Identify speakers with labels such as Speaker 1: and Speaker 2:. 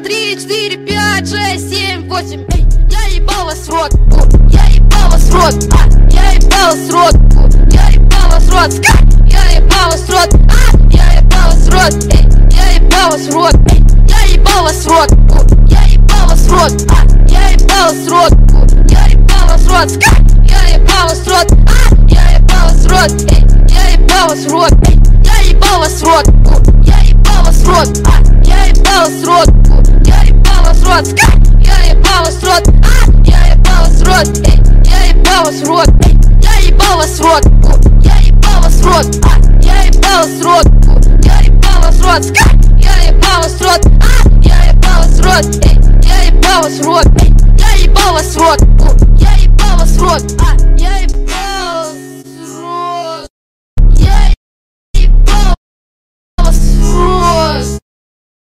Speaker 1: 3, 4, 5, 6, 7, 8. Эй, я ебал вас в рот, я ебал вас в рот, я ебал вас в рот, я ебал вас в рот, я ебал вас в рот, я ебал вас в рот, эй, я ебал вас в рот, эй, я ебал вас в рот, я ебал вас в рот, я ебал вас в рот, я ебал вас в рот, я ебал вас в рот, я ебал вас в рот, эй, я ебал вас в рот, эй, я ебал вас в рот, я ебал вас в рот, я ебал вас в рот, я ебал вас в рот, я ебал вас в рот, я ебал вас в рот, эй, я ебал вас в рот, эй, я ебал вас в рот, я ебал вас в рот, я ебал вас в рот, я ебал вас в рот, я ебал вас в рот, я ебал вас в рот, эй, я ебал вас в рот, эй, я ебал вас в рот.